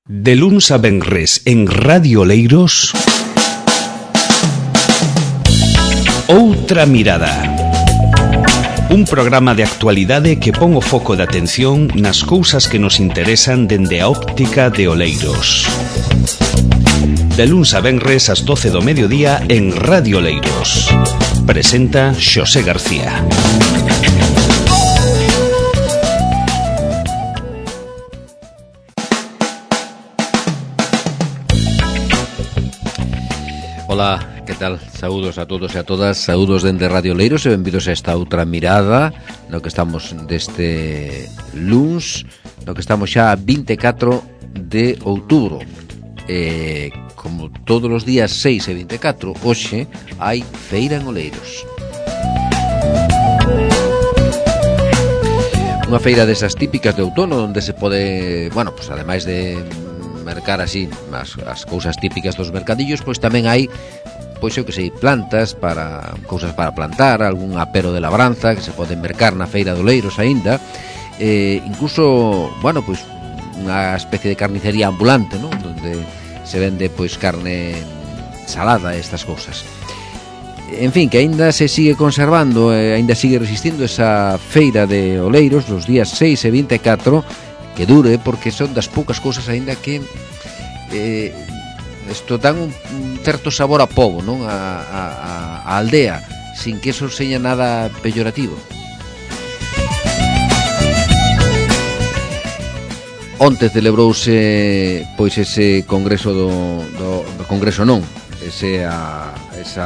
De luns a venres en Radio Oleiros, Outra Mirada. Un programa de actualidade que pon o foco de atención nas cousas que nos interesan dende a óptica de Oleiros. De luns a venres ás 12 do mediodía en Radio Oleiros. Presenta Xosé García. Ola, que tal? Saúdos a todos e a todas, saúdos dende Radio Oleiros e benvidos a esta outra mirada no que estamos deste luns, no que estamos xa a 24 de outubro. Como todos os días 6 e 24, hoxe hai feira en Oleiros. Unha feira desas típicas de outono onde se pode, bueno, pues ademais de mercar así as cousas típicas dos mercadillos, pois tamén hai, pois eu que sei, plantas para cousas para plantar, algún apero de labranza que se pode mercar na feira de Oleiros aínda, incluso, bueno, pois unha especie de carnicería ambulante, ¿no? Donde se vende pois carne salada e estas cousas. En fin, que aínda se sigue conservando, aínda sigue resistindo esa feira de Oleiros los días 6 e 24, que dure, porque son das poucas cousas aínda que isto dan un certo sabor a pobo, non? A aldea, sin que eso seña nada peyorativo. Onte celebrouse pois ese congreso do congreso non, esa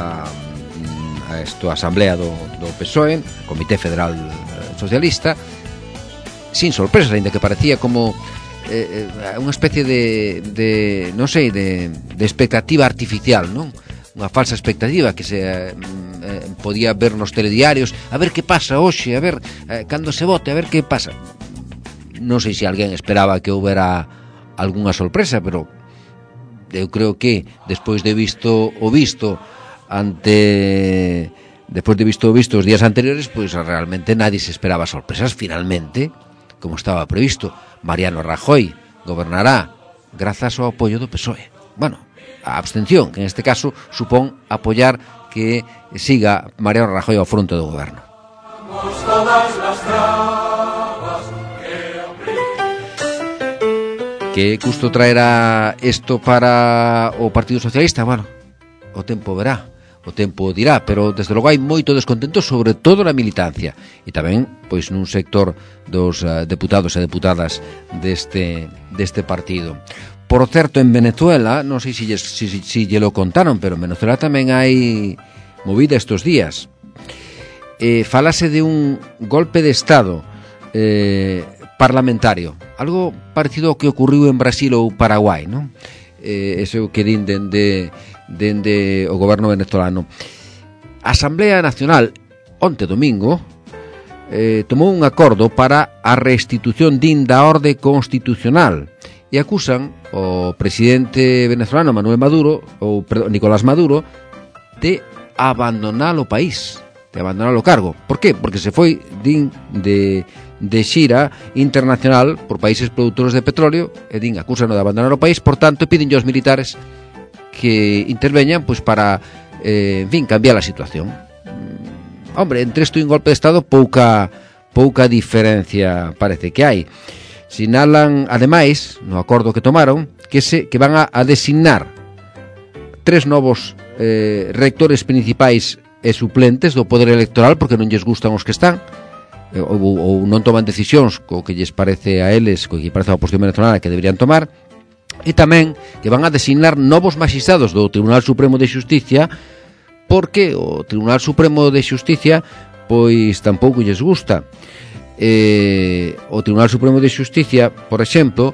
asamblea do PSOE, Comité Federal Socialista, sin sorpresas, ainda que parecía como unha especie de non sei, de expectativa artificial, non? Unha falsa expectativa que se podía ver nos telediarios, a ver que pasa hoxe, a ver cando se vote, a ver que pasa. Non sei se alguén esperaba que houbera algunha sorpresa, pero eu creo que despois de visto o visto os días anteriores, pois realmente nadie se esperaba sorpresas. Finalmente, como estaba previsto, Mariano Rajoy gobernará grazas ao apoio do PSOE. Bueno, a abstención, que en este caso supón apoiar que siga Mariano Rajoy ao fronte do goberno. Que custo traerá isto para o Partido Socialista? Bueno, o tempo verá. O tempo dirá, pero desde logo hai moito descontento, sobre todo na militancia e tamén pois nun sector dos deputados e deputadas deste partido. Por certo, en Venezuela, non sei se lle lo contaron, pero en Venezuela tamén hai movida estos días. Falase de un golpe de Estado parlamentario, algo parecido ao que ocurriu en Brasil ou Paraguai, non? Eso que din dende o goberno venezolano. A Asamblea Nacional onte domingo tomou un acordo para a restitución da orde constitucional e acusan o presidente venezolano Manuel Maduro, ou Nicolás Maduro, de abandonar o país, de abandonar o cargo. Por qué? Porque se foi de xira internacional por países produtores de petróleo e acusan de abandonar o país, por tanto piden aos militares que interveñan pois para cambiar a situación. Hombre, entre isto e un golpe de Estado pouca diferencia parece que hai. Sinalan, ademais, no acordo que tomaron, que van a designar 3 novos rectores principais e suplentes do poder electoral, porque non lles gustan os que están, ou non toman decisións co que lles parece a eles, co que parece a oposición venezolana que deberían tomar, e tamén que van a designar novos magistrados do Tribunal Supremo de Xusticia, porque o Tribunal Supremo de Xusticia pois tampouco lles gusta. O Tribunal Supremo de Xusticia, por exemplo,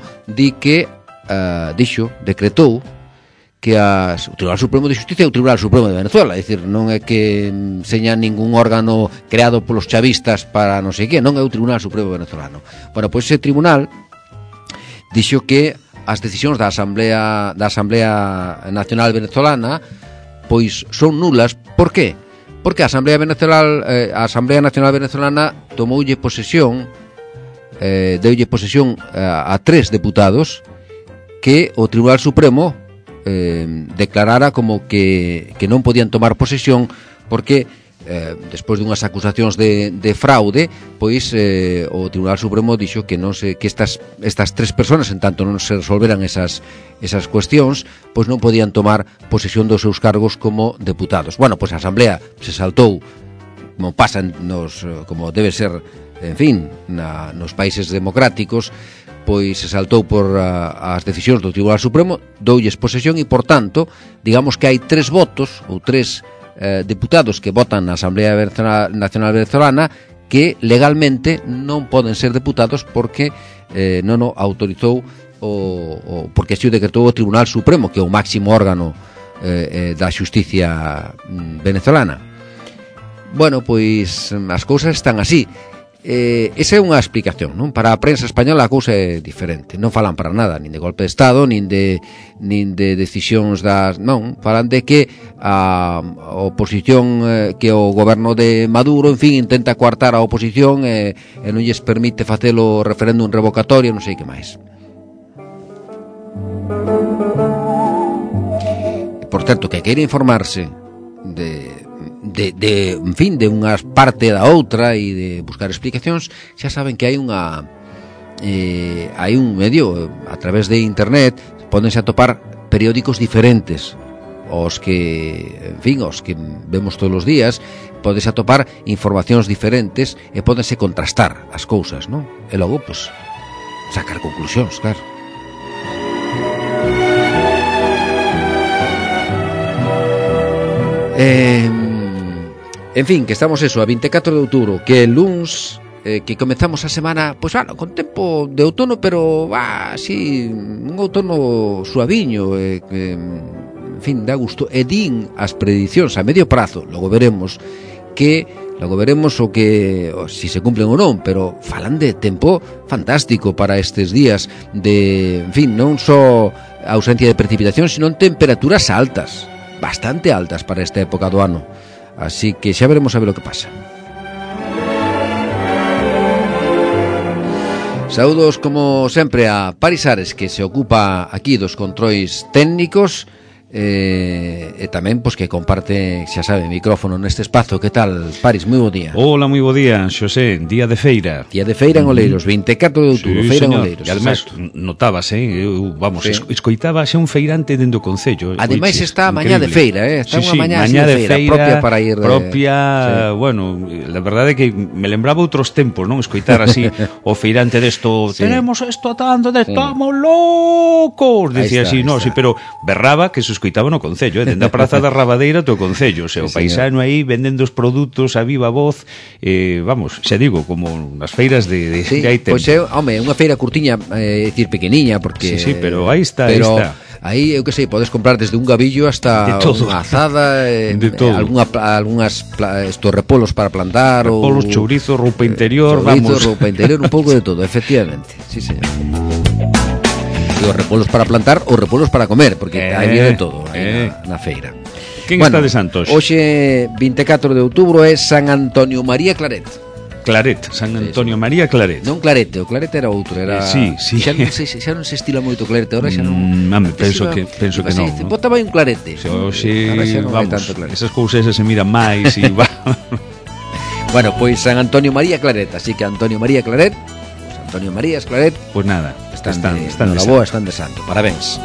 decretou que o Tribunal Supremo de Xusticia é o Tribunal Supremo de Venezuela, é dicir, non é que seña ningún órgano creado polos chavistas para non sei que, non é o Tribunal Supremo venezolano. Bueno, pois ese tribunal dixo que as decisións da Asamblea Nacional Venezolana pois son nulas. Por qué? Porque a Asamblea Nacional Venezolana tomoulle posesión, deulle posesión a 3 deputados que o Tribunal Supremo declarara como que non podían tomar posesión porque despois dunhas acusacións de fraude, pois o Tribunal Supremo dixo que non se, que estas tres persoas, en tanto non se resolveran esas cuestións, pois non podían tomar posesión dos seus cargos como deputados. Bueno, pois a Asamblea se saltou, como pasa como debe ser, en fin, nos países democráticos, pois se saltou por as decisións do Tribunal Supremo, doulles posesión e, por tanto, digamos que hai tres votos ou tres deputados que votan na Asamblea Nacional Venezolana que legalmente non poden ser deputados porque non o autorizou porque así o decretou o Tribunal Supremo, que é o máximo órgano da xusticia venezolana. Bueno, pois as cousas están así. Esa é unha explicación, non? Para a prensa española a cousa é diferente. Non falan para nada, nin de golpe de Estado, nin de decisións das... Non, falan de que a oposición, que o goberno de Maduro, en fin, intenta coartar a oposición e non lles permite facelo referéndum revocatorio, non sei que máis. Por certo, que queira informarse en fin, de unha parte da outra e de buscar explicacións, xa saben que hai un medio a través de internet, pódense atopar periódicos diferentes os que, en fin, os que vemos todos os días, pódense atopar informacións diferentes e pódense contrastar as cousas, non? E logo, pois, sacar conclusións, claro. En fin, que estamos a 24 de outubro, que é luns, que comezamos a semana, pois con tempo de outono, pero así, un outono suaviño, en fin, dá gusto. E din as predicións a medio prazo, logo veremos o que si se cumplen ou non, pero falan de tempo fantástico para estes días de, en fin, non só ausencia de precipitación, sino temperaturas altas, bastante altas para esta época do ano. Así que xa veremos a ver o que pasa. Saúdos como sempre a Paris Ares, que se ocupa aquí dos controis técnicos, e tamén pois que comparte, xa sabe, micrófono neste espazo. Que tal, Paris? Moi bo día. Hola, moi bo día, Xosé. Día de feira. Día de feira en Oleiros, 24 de outubro, sí, feira señor. En Oleiros. E además notabas, escoitaba xa un feirante dentro do concello. Ademais está a mañá de feira, está unha mañá de feira propia para ir sí. Bueno, la verdade é que me lembraba outros tempos, non? Escoitar así o feirante desto, sí. Tenemos esto tanto, estamos locos, decía así, no, sí, pero berraba que se escoitaba no concello, dende a Praza da Rabadeira to concello, o paisano aí vendendo os produtos a viva voz, vamos, xa digo, como nas feiras de sí, hai tempo. Pois é, home, unha feira curtiña, decir pequeniña, porque sí, pero aí está, aí, eu que sei, podes comprar desde un gavillo hasta unha azada, algunhas estos repolos para plantar, repolos, chourizo, roupa interior, roupa interior, un pouco de todo, efectivamente. Sí, señor. E os repolos para plantar ou repolos para comer, porque aí viene todo aí na feira. Quen está de santos? Hoxe, 24 de outubro, é San Antonio María Claret. San Antonio María Claret. Non Clarete, o Clarete era outro, era... Sí. Xa non se estila moito Clarete, ahora xa non... penso que non. Botaba un Clarete. Hoxe, vamos, esas cousas se miran máis e va. Bueno, pois San Antonio María Claret, así que Antonio María Claret, Antonio Marías Claret, pois nada, están de boa, están de santo. Parabéns.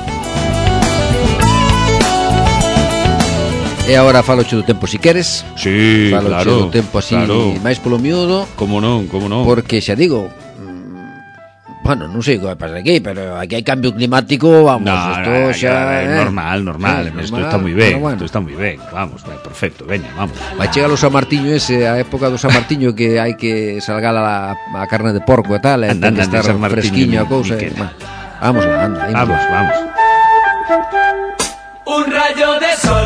E agora faloche do tempo si queres. Sí, faloche do tempo así máis polo miúdo. Como non. Porque xa digo, bueno, non sei o que vai pasar aquí, pero aquí hai cambio climático, vamos, isto xa normal, isto está moi ben, isto está moi ben, vamos, perfecto, veña, vamos. Vai chegar o San Martiño ese, a época do San Martiño que hai que salgar a carne de porco e tal, ten que estar fresquiño a cousa. Vamos, vamos. Un rayo de sol.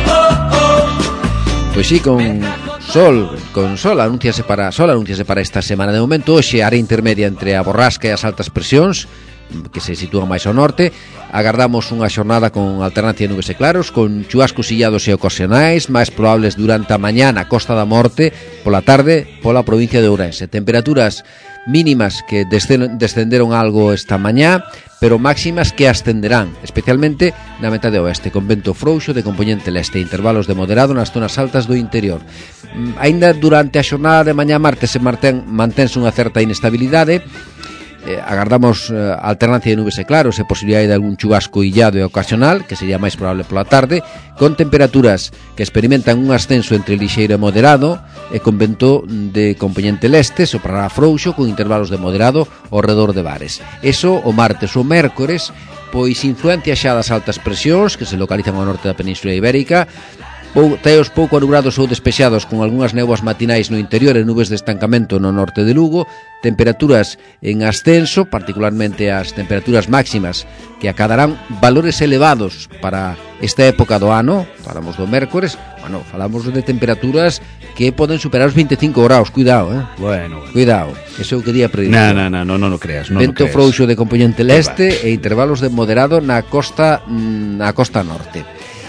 Pois sí, con sol anunciase para esta semana. De momento, hoxe, área intermedia entre a borrasca e as altas presións, que se sitúan máis ao norte. Agardamos unha xornada con alternancia de nubes e claros, con chubascos illados e ocasionais, máis probables durante a mañá na Costa da Morte, pola tarde pola provincia de Ourense. Temperaturas mínimas que descenderon algo esta mañá, pero máximas que ascenderán, especialmente na metade oeste, con vento frouxo de compoñente leste, intervalos de moderado nas zonas altas do interior. Aínda durante a xornada de mañá martes mantense unha certa inestabilidade. Agardamos alternancia de nubes e claros e posibilidade de algún chubasco illado e ocasional, que sería máis probable pola tarde, con temperaturas que experimentan un ascenso entre lixeiro e moderado e con vento de compoñente leste, soprará frouxo con intervalos de moderado ao redor de Bares. Eso o martes ou mércores, pois influencia xa das altas presións que se localizan ao norte da Península Ibérica, teos pouco anubrados ou despexados con algunhas néboas matinais no interior e nubes de estancamento no norte de Lugo, temperaturas en ascenso, particularmente as temperaturas máximas que acadarán valores elevados para esta época do ano. Falamos do mércores, falamos de temperaturas que poden superar os 25 graus, cuidado, Bueno. Cuidado, eso eu quería predir. No creas, Vento frouxo de compoñente leste e intervalos de moderado na costa norte.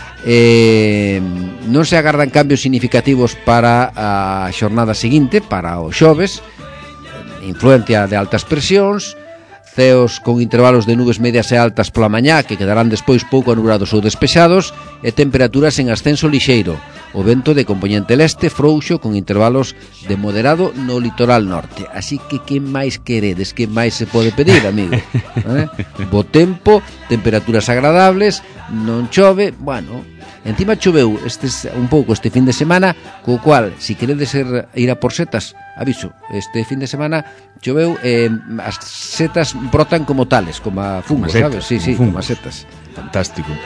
Non se agardan cambios significativos para a xornada seguinte, para o xoves. Influencia de altas presións, ceos con intervalos de nubes medias e altas pola mañá que quedarán despois pouco anubrados ou despexados e temperaturas en ascenso lixeiro. O vento de compoñente leste frouxo con intervalos de moderado no litoral norte. Así que máis queredes? Que máis se pode pedir, amigo? Bo tempo, temperaturas agradables, non chove, encima choveu un pouco este fin de semana, co cual, se queredes ir a por setas, aviso, este fin de semana choveu, as setas brotan como tales, como a fungos, sabes? Sí, como as setas. Fantástico.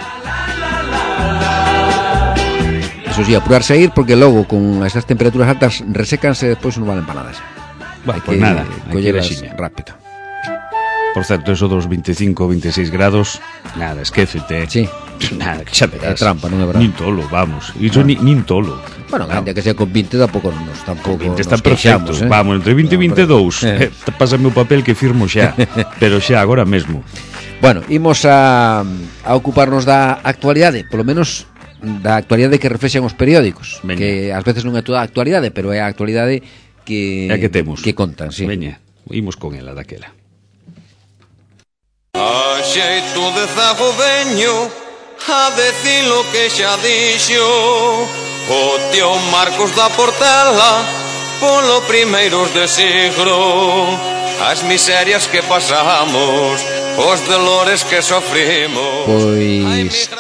Eso sí, apurarse a ir, porque logo con esas temperaturas altas resécanse e despois non valen para nada. Bueno, pues nada, collelas rápido. Por certo, eso dos 25 ou 26 grados, nada, esquécete. Sí. Nada, que xa verás. É trampa, non é verdade? Nin tolo, vamos. Iso nin tolo. Bueno, ainda que sea con 20 tampouco nos 20 están perfectos, vamos, entre 20 e 22. Pásame o papel que firmo xa. Pero xa, agora mesmo. Bueno, imos a ocuparnos da actualidade, polo menos da actualidade que reflexan os periódicos. Veña. Que ás veces non é toda a actualidade, pero é a actualidade que temos. Que contan, sí. Veña, imos con ela daquela. A xeito de zago veño a decir lo que xa dixo o tío Marcos da Portela polo primeiros de siglo, as miserias que pasamos, os dolores que sofrimos. Pois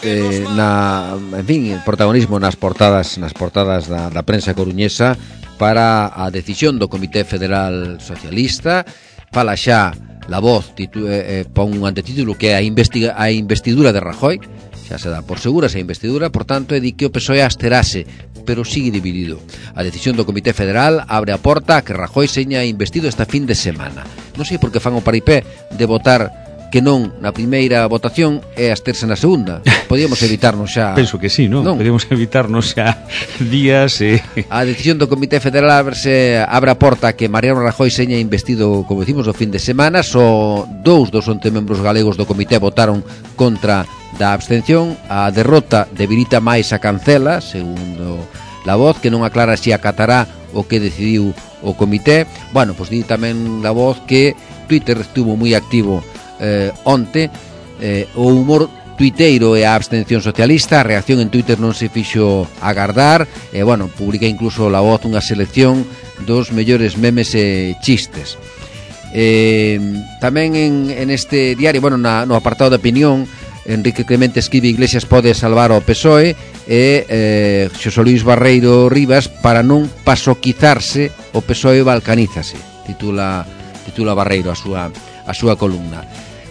protagonismo nas portadas da prensa coruñesa para a decisión do Comité Federal Socialista. Fala xa La Voz, pon un antetítulo que é a investidura de Rajoy. Xa se dá por segura esa investidura, por tanto, é di que o PSOE absterase, pero sigue dividido. A decisión do Comité Federal abre a porta a que Rajoy seña investido esta fin de semana. Non sei por que fan o paripé de votar que non na primeira votación e absterse na segunda. Podíamos evitarnos xa... Penso que sí, non? Podíamos evitarnos xa días A decisión do Comité Federal abre a porta a que Mariano Rajoy seña investido, como decimos, o fin de semana. Só 2 dos 11 membros galegos do Comité votaron contra da abstención. A derrota debilita máis a cancela, segundo La Voz, que non aclara se acatará o que decidiu o Comité. Bueno, pois di tamén La Voz que Twitter estuvo moi activo onte. O humor tuiteiro e a abstención socialista. A reacción en Twitter non se fixo agardar. Publica incluso La Voz unha selección dos mellores memes e chistes. Tamén en este diario, no apartado de opinión, Enrique Clemente escribe: Iglesias pode salvar ao PSOE, e Xosé Luís Barreiro Rivas: para non pasoquizarse o PSOE balcanízase. Titula Barreiro a súa columna.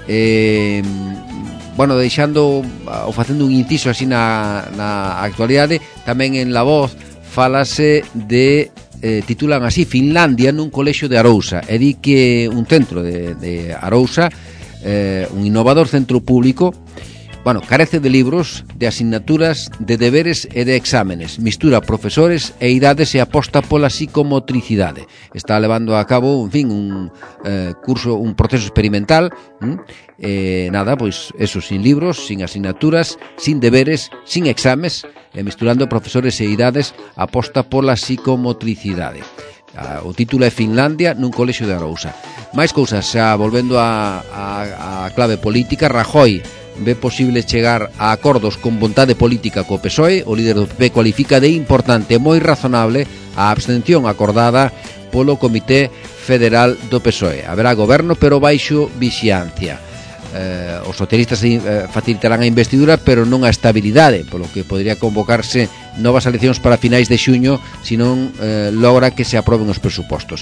Deixando ou facendo un inciso así na actualidade, tamén en La Voz falase de titulan así: Finlandia nun colexio de Arousa, e di que un centro de Arousa, un innovador centro público, carece de libros, de asignaturas, de deberes e de exámenes, mistura profesores e idades e aposta pola psicomotricidade. Está levando a cabo, en fin, un curso, un proceso experimental, eso, sin libros, sin asignaturas, sin deberes, sin exames, misturando profesores e idades, aposta pola psicomotricidade. O título é Finlandia nun colexio de Arousa. Máis cousas, xa volvendo a clave política, Rajoy ve posible chegar a acordos con vontade política co PSOE. O líder do PP cualifica de importante e moi razonable a abstención acordada polo Comité Federal do PSOE. Haberá goberno, pero baixo vixiancia. Os socialistas facilitarán a investidura, pero non a estabilidade, polo que podría convocarse novas eleccións para finais de xuño se non logra que se aproben os presupostos.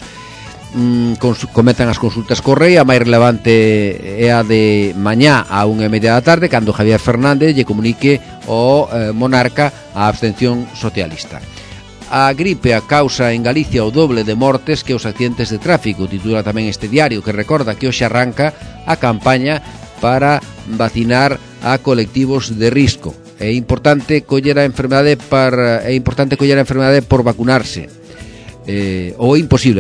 Comezan as consultas co Rei. A máis relevante é a de mañá a 1:30 da tarde, cando Javier Fernández lle comunique ao monarca a abstención socialista. A gripe a causa en Galicia o doble de mortes que os accidentes de tráfico, titula tamén este diario, que recorda que hoxe arranca a campaña para vacinar a colectivos de risco. É importante coller a enfermedade por vacunarse. É imposible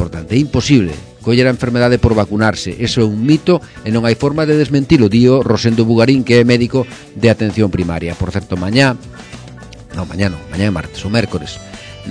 coller a enfermedade por vacunarse. Eso é un mito e non hai forma de desmentilo, dío Rosendo Bugarín, que é médico de atención primaria. Por certo, mañá é martes, o mércores,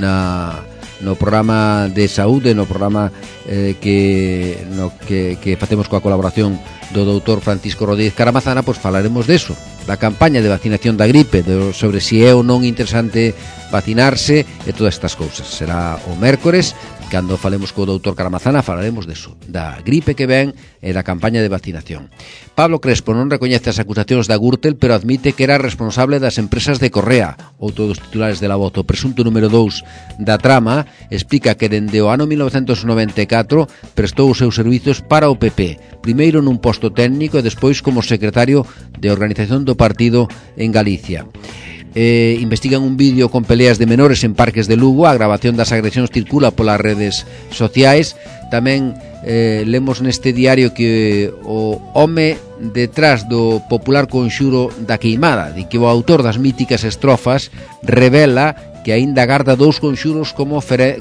no programa de saúde, no programa que facemos coa colaboración do doutor Francisco Rodríguez Caramazana, pois falaremos deso, da campaña de vacinación da gripe, sobre si é ou non interesante vacinarse e todas estas cousas. Será o mércores, cando falemos co doutor Caramazana, falaremos deso, da gripe que ven e da campaña de vacinación. Pablo Crespo non recoñece as acusacións da Gürtel, pero admite que era responsable das empresas de Correa. Outro dos titulares de La Voz, o presunto número 2 da trama, explica que dende o ano 1994 prestou os seus servizos para o PP, primeiro nun posto técnico e despois como secretario de organización do partido en Galicia. Investigan un vídeo con peleas de menores en parques de Lugo. A grabación das agresións circula polas redes sociais. Tamén lemos neste diario que o home detrás do popular conxuro da queimada, de que o autor das míticas estrofas revela que aínda garda 2 conxuros como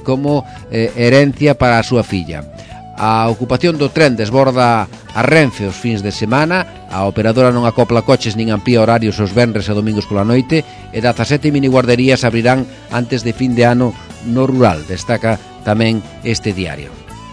herencia para a súa filla. A ocupación do tren desborda a Renfe os fins de semana. A operadora non acopla coches nin amplía horarios os venres e domingos pola noite, e 17 miniguarderías abrirán antes de fin de ano no rural, destaca tamén este diario.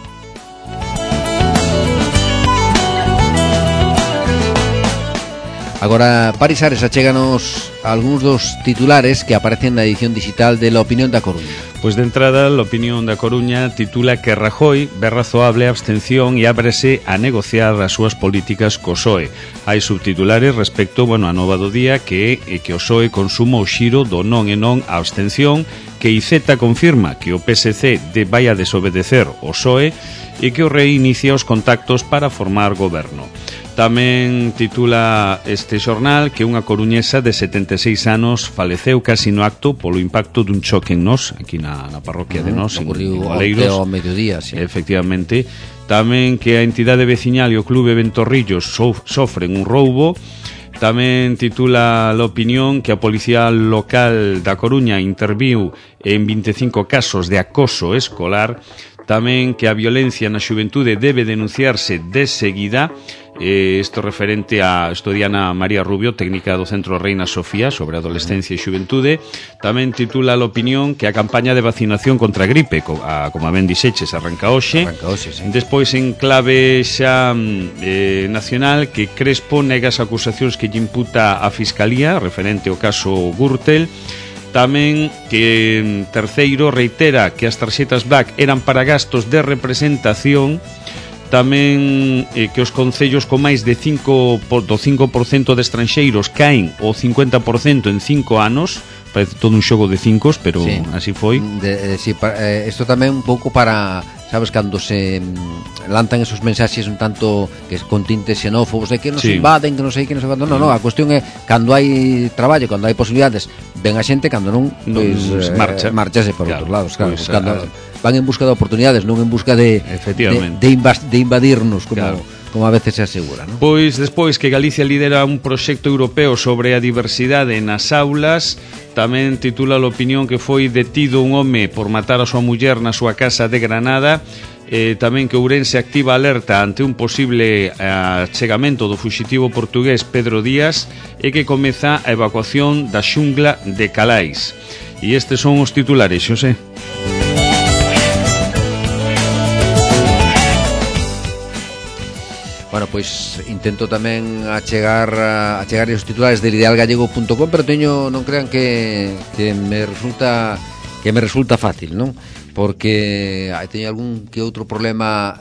Agora, Paris Ares, achéganos algúns dos titulares que aparecen na edición digital de La Opinión da Coruña. Pois de entrada, La Opinión da Coruña titula que Rajoy ve razoable a abstención e ábrese a negociar as súas políticas co PSOE. Hai subtitulares respecto, a nova do día, que é que o PSOE consuma o xiro do non e non a abstención, que IZ confirma que o PSC vai a desobedecer o PSOE e que o Rei inicia os contactos para formar goberno. Tamén titula este xornal que unha coruñesa de 76 anos faleceu casi no acto polo impacto dun choque en Nos, aquí na parroquia de Nos, en Oleiros, ao mediodía, sí. Efectivamente. Tamén que a entidade veciñal e o Clube Ventorrillos sofren un roubo. Tamén titula La Opinión que a Policía Local da Coruña interviu en 25 casos de acoso escolar. Tamén que a violencia na xuventude debe denunciarse de seguida. Isto referente a Diana María Rubio, técnica do Centro Reina Sofía, sobre adolescencia e xuventude. Tamén titula La Opinión que a campaña de vacinación contra a gripe, como ben dixeches, arranca hoxe. Sí. Despois, en clave xa nacional, que Crespo nega as acusacións que lle imputa a Fiscalía referente ao caso Gürtel. Tamén que terceiro reitera que as tarxetas Black eran para gastos de representación. Tamén que os concellos con máis de 5% de estranxeiros caen o 50% en 5 anos. Parece todo un xogo de cincos, pero sí, así foi. Isto tamén un pouco para, sabes, cando se lanzan esos mensaxes un tanto que con tintes xenófobos de que nos invaden, que non sei que nos invaden. No, a cuestión é cando hai traballo, cando hai posibilidades, ven a xente, cando non, pois marchase por outros lados, claro, buscando, van en busca de oportunidades, non en busca de invadirnos, como como a veces se asegura, non? Pois despois que Galicia lidera un proxecto europeo sobre a diversidade nas aulas, tamén titula a opinión que foi detido un home por matar a súa muller na súa casa de Granada. Tamén que Ourense activa alerta ante un posible achegamento do fuxitivo portugués Pedro Díaz e que comeza a evacuación da xungla de Calais. E estes son os titulares, Xosé. Bueno, pois intento tamén achegar os titulares del idealgallego.com, pero non crean que me resulta fácil, non? Porque teño algún que outro problema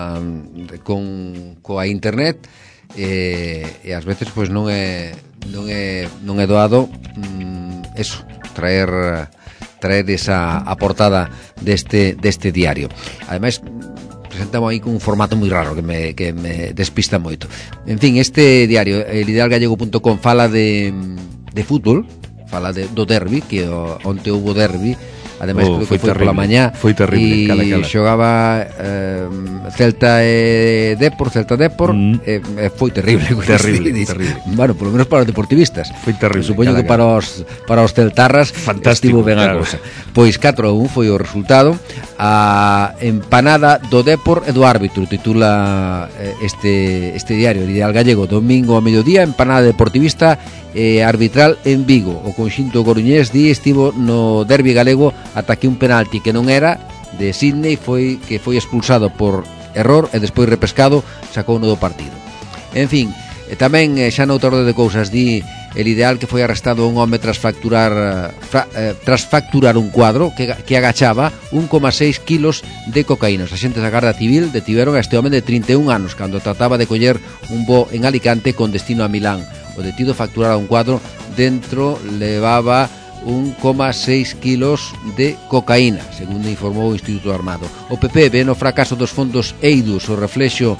coa internet e ás veces pois non é doado eso, traer esa a portada deste diario. Ademais presentamos aí con un formato moi raro que me despista moito. En fin, este diario, el idealgallego.com, fala de fútbol, fala do derbi, que onte houve derbi. Ademais, creo que foi pola mañá. Foi terrible, e xogaba Celta Depor, foi terrible. Terrible. Bueno, polo menos para os deportivistas. Foi terrible. Supoño que para os celtarras estivo ben a cousa. Pois 4-1 foi o resultado. A empanada do Depor e do árbitro, titula este diario, el Ideal Gallego. Domingo a mediodía, empanada deportivista arbitral en Vigo. O conxunto coruñés estivo no derbi galego ata que un penalti que non era de Sidney foi expulsado por error e despois repescado sacou no do partido. En fin, tamén xa noutra orde de cousas di el Ideal que foi arrestado un home tras facturar un cuadro que agachaba 1,6 kilos de cocaína. Os axentes da Garda Civil detiveron a este home de 31 anos cando trataba de coller un voo en Alicante con destino a Milán. O detido facturara un cuadro, dentro levaba 1,6 kilos de cocaína, segundo informou o Instituto Armado. O PP ve no fracaso dos fondos EIDUS o reflexo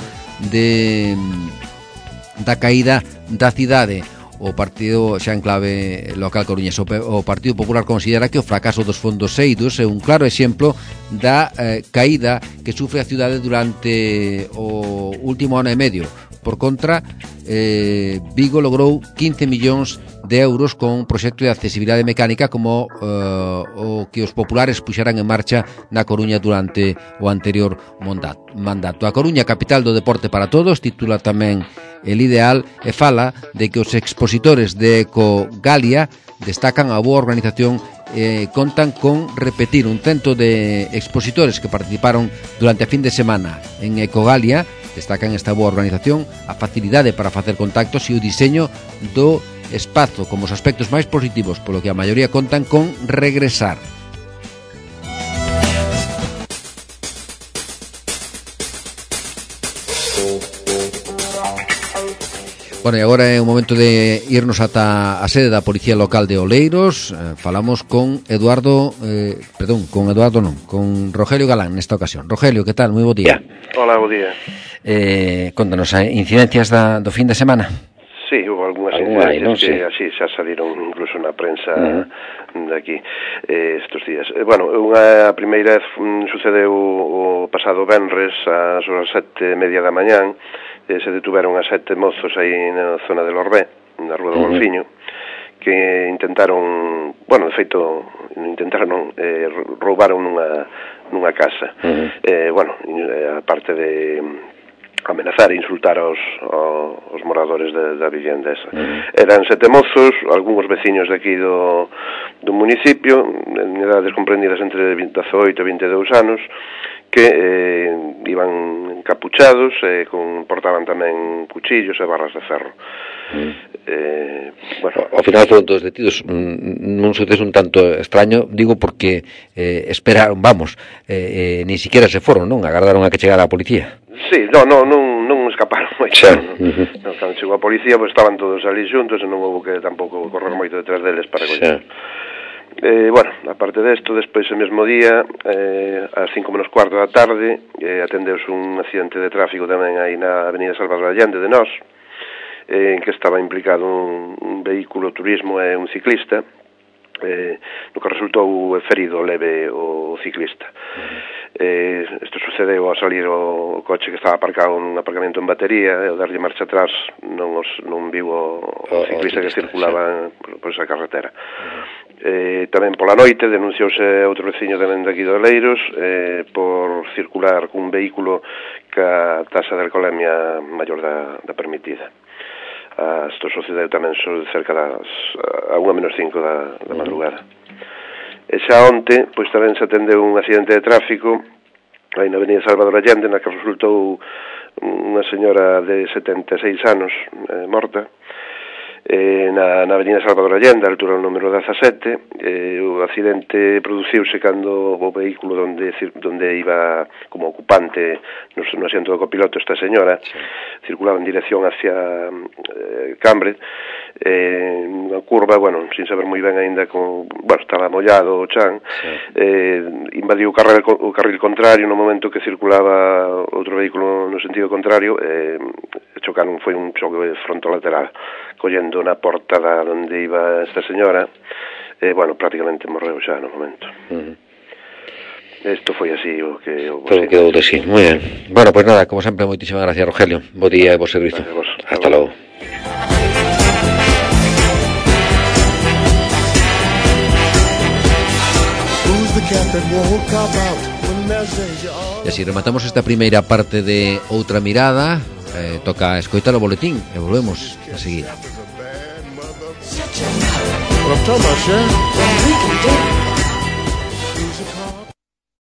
da caída da cidade. O partido, xa en clave local coruñés, o Partido Popular considera que o fracaso dos fondos EIDUS é un claro exemplo da caída que sufre a cidade durante o último ano e medio. Por contra, Vigo logrou 15 millóns de euros con un proxecto de accesibilidade mecánica como o que os populares puxeran en marcha na Coruña durante o anterior mandato. A Coruña, capital do deporte para todos, titula tamén el Ideal e fala de que os expositores de Ecogalia destacan a boa organización. Contan con repetir un cento de expositores que participaron durante a fin de semana en Ecogalia. Destacan esta boa organización, a facilidade para facer contactos e o diseño do espazo como os aspectos máis positivos, polo que a maioría contan con regresar. Bueno, e agora é o momento de irnos ata a sede da Policía Local de Oleiros. Falamos con con Rogelio Galán nesta ocasión. Rogelio, que tal? Moi bo día. Hola, bo día. Contanos, incidencias do fin de semana? Sí, houve algunhas incidencias que así xa saliron incluso na prensa de aquí estes días. A primeira sucedeu o pasado venres ás horas 7:30 da mañán. Se detuveron a 7 mozos aí na zona de Lorbé, na Rúa do Golfiño, que intentaron, roubaron nunha casa. Aparte de amenazar e insultar aos moradores da vivenda esa. Eran 7 mozos, algúns veciños de aquí do municipio, en edades comprendidas entre 18 e 22 anos, que iban encapuchados e portaban tamén cuchillos e barras de ferro. Ao final foron todos detidos. Non sucede un tanto extraño, digo porque esperaron, ni siquiera se foron, non? Agardaron a que chegara a policía. Sí, non escaparon moito. Cando chegou a policía, pois estaban todos ali xuntos e non houve que tampouco correr moito detrás deles para coller. Aparte desto, despois o mesmo día, ás 5:15 da tarde, atendeuse un accidente de tráfico tamén aí na avenida Salvador Allende de Nós, en que estaba implicado un vehículo turismo e un ciclista, no que resultou ferido leve o ciclista. Isto sucedeu ao salir o coche que estaba aparcado nun aparcamento en batería, e ao darlle marcha atrás non viu o ciclista que circulaba por esa carretera. Tamén pola noite denunciouse outro veciño tamén daqui de Oleiros por circular cun vehículo ca taxa de alcoholemia maior da permitida. Isto sucedeu tamén cerca das a 1:05 da madrugada. E xa onte, pois tamén se atendeu un accidente de tráfico aí na avenida Salvador Allende, na que resultou unha señora de 76 anos morta, na avenida Salvador Allende, a altura do número 17. O accidente produciuse cando o vehículo donde iba como ocupante no asiento do copiloto esta señora circulaba en dirección hacia Cambre, unha curva, sin saber moi ben aínda, estaba mollado o chan, invadiu o carril contrario no momento que circulaba outro vehículo no sentido contrario, chocaron, foi un choque frontolateral, collendo na porta onde iba esta señora, prácticamente morreu xa no momento. Isto foi así o que... Todo quedou de sí, moi ben. Bueno, pois nada, como sempre, moitísimas gracias, Rogelio. Bo día e bo servizo. Hasta logo. E así rematamos esta primeira parte de Outra Mirada. Toca escoitar o boletín e volvemos a seguir.